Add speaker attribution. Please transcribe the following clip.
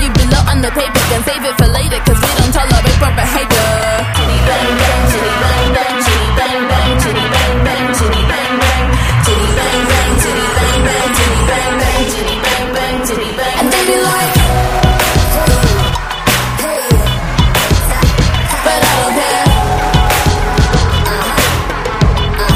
Speaker 1: you below on the paper, then save it for later, cause we don't tolerate poor behavior. Chitty bang bang, chitty bang.